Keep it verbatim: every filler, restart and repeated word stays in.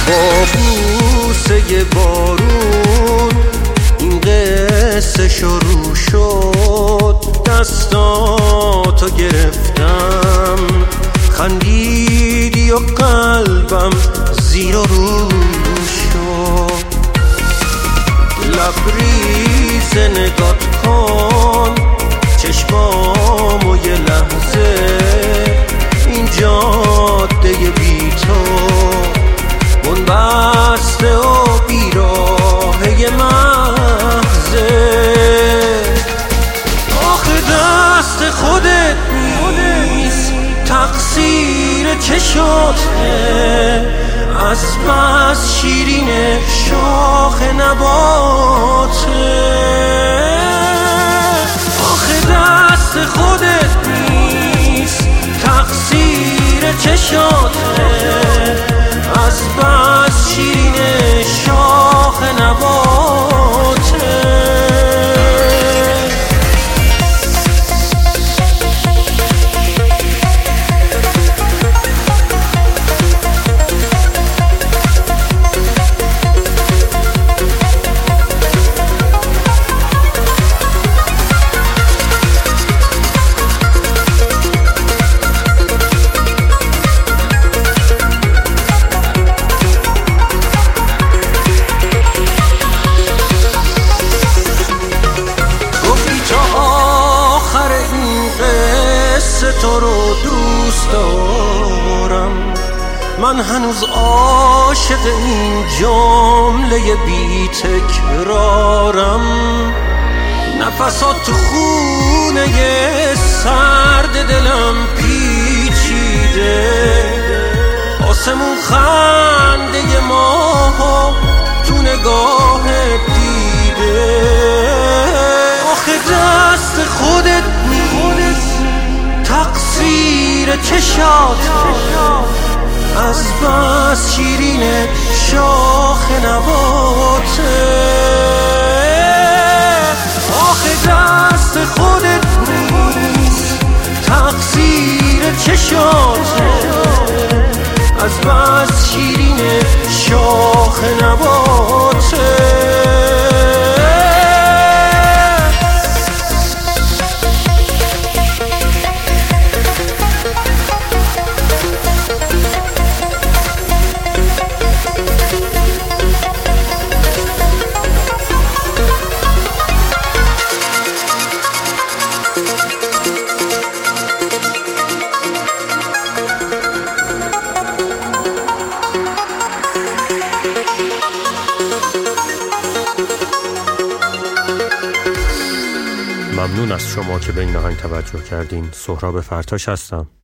با بوسه بارون این قصه شروع شد. دستاتو گرفتم خندیدی و قلبم زیر و رو شد. لبریز نگات کن چشمامو یه لحظه، این جاده بی تو بنبسته و بیراهه محضه. آخه دست خودت نیست، تقصیر چشاته، از بس شیرین شاخ نباته. آخه دست خودت نیست، تقصیر چشاته، از بس شیرین شاخ نباته. تو رو دوست دارم، من هنوز عاشق این جمله بی تکرارم. نفسات تو خونه سرد دلم پیچیده، آسمون خنده ماها تو نگاه دیده. آخه دست خودت نیست، تقصیر چشات، از بس شیرین شاخ نباته. آخه دست خودت نیست، تقصیر چشات، از بس شیرین شاخ نباته. ممنون از شما که به این آهنگ توجه کردین. سهراب فرتاش هستم.